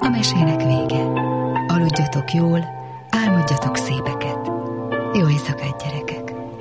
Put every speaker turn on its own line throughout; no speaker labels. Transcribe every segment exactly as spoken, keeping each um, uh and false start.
a mesének vége. Aludjatok jól, álmodjatok szépeket. Jó éjszakát, gyerekek!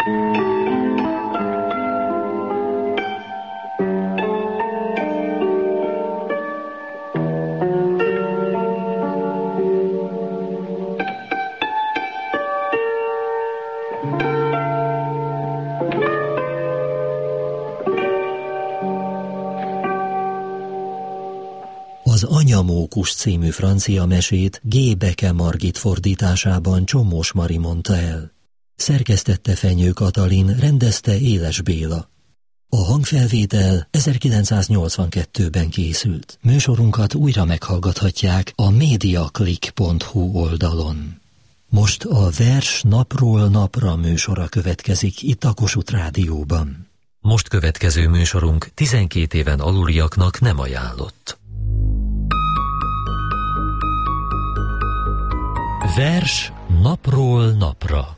Az Anyamókus című francia mesét G. Beke Margit fordításában Csomós Mari mondta el. Szerkesztette Fenyő Katalin, rendezte Éles Béla. A hangfelvétel ezerkilencszáznyolcvankettőben készült. Műsorunkat újra meghallgathatják a mediaclick pont hu oldalon. Most a Vers napról napra műsora következik itt a Kossuth Rádióban. Most következő műsorunk tizenkét éven aluliaknak nem ajánlott. Vers napról napra.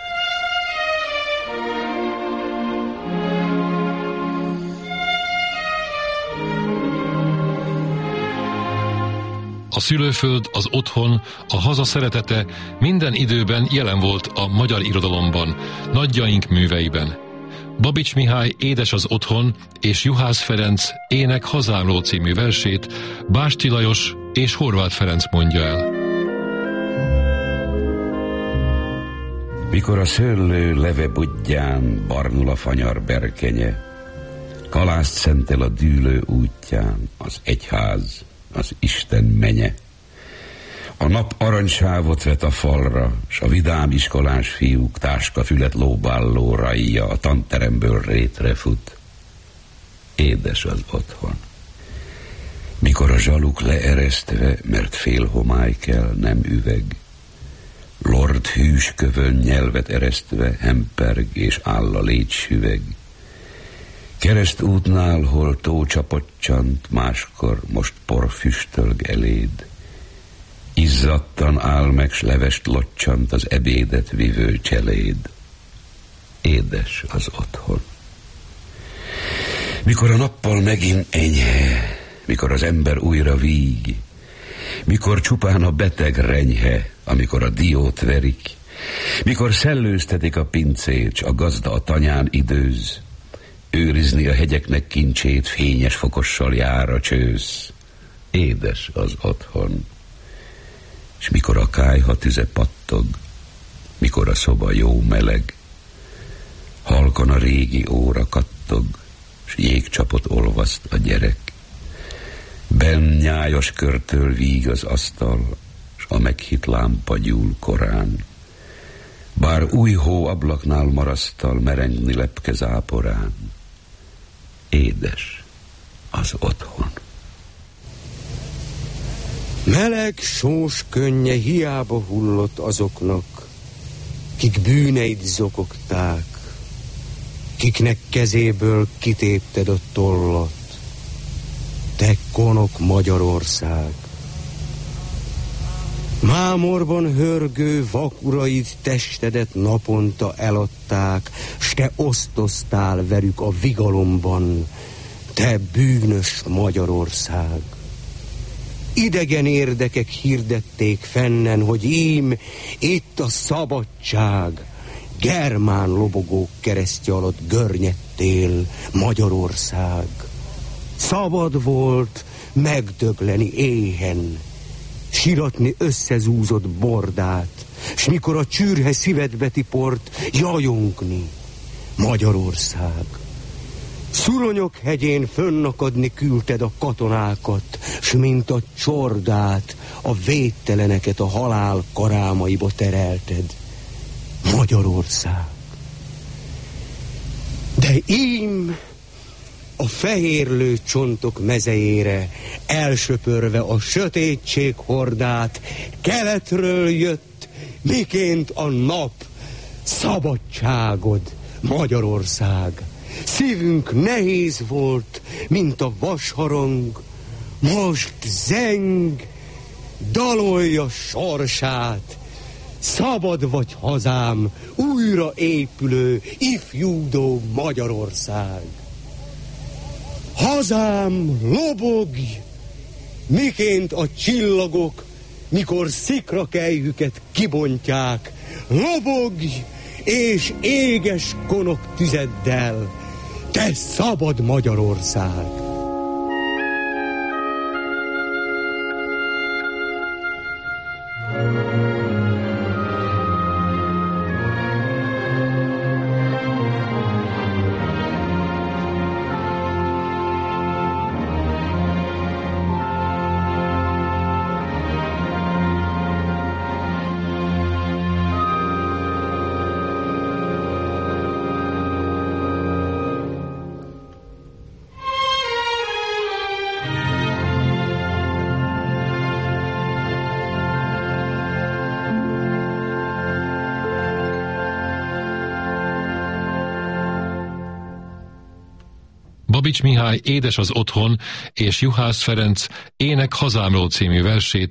A szülőföld, az otthon, a haza szeretete minden időben jelen volt a magyar irodalomban, nagyjaink műveiben. Babics Mihály Édes az otthon és Juhász Ferenc Ének hazámról című versét Bástyi Lajos és Horváth Ferenc mondja el.
Mikor a szőlő leve budján barnul a fanyar berkenye, kalászt szentel a dűlő útján az egyház, az Isten menye. A nap aranysávot vet a falra, s a vidám iskolás fiúk táskafület lóbálló rajja a tanteremből rétre fut. Édes az otthon. Mikor a zsaluk leeresztve, mert fél homály kell, nem üveg, Lord hűs kövön nyelvet eresztve hemperg és áll a létsüveg. Keresztútnál, hol tócsapot csant, máskor most por füstölg eléd. Izzadtan áll meg, s levest locsant az ebédet vivő cseléd. Édes az otthon. Mikor a nappal megint enyhe, mikor az ember újra víg, mikor csupán a beteg renyhe, amikor a diót verik, mikor szellőztetik a pincét, s a gazda a tanyán időz, őrizni a hegyeknek kincsét fényes fokossal jár a csősz. Édes az otthon. S mikor a kályha tüze pattog, mikor a szoba jó meleg, halkan a régi óra kattog, s jégcsapot olvaszt a gyerek. Benn nyájas körtől víg az asztal, s a meghitt lámpa gyúl korán. Bár új hó ablaknál marasztal merengni lepke záporán. Édes az otthon.
Meleg sós könnye hiába hullott azoknak, kik bűneid zokogták, kiknek kezéből kitépted a tollat. Te konok Magyarország! Mámorban hörgő vakuraid testedet naponta eladták, s te osztoztál velük a vigalomban, te bűnös Magyarország! Idegen érdekek hirdették fennen, hogy ím, itt a szabadság, germán lobogók keresztje alatt görnyedtél, Magyarország. Szabad volt megdögleni éhen, siratni összezúzott bordát, s mikor a csürhe szívedbe tiport, jajongni, Magyarország. Szuronyok hegyén fönnakadni küldted a katonákat, s mint a csordát, a védteleneket a halál karámaiba terelted, Magyarország. De ím a fehérlő csontok mezejére, elsöpörve a sötétség hordát, keletről jött, miként a nap, szabadságod, Magyarország. Szívünk nehéz volt, mint a vasharang, most zeng, dalolja sorsát. Szabad vagy hazám, újra épülő, ifjúdó Magyarország. Hazám, lobogj, miként a csillagok, mikor szikrakelyhüket kibontják, lobogj és éges konok tüzeddel, te szabad Magyarország!
Babics Mihály Édes az otthon és Juhász Ferenc Ének hazámról című versét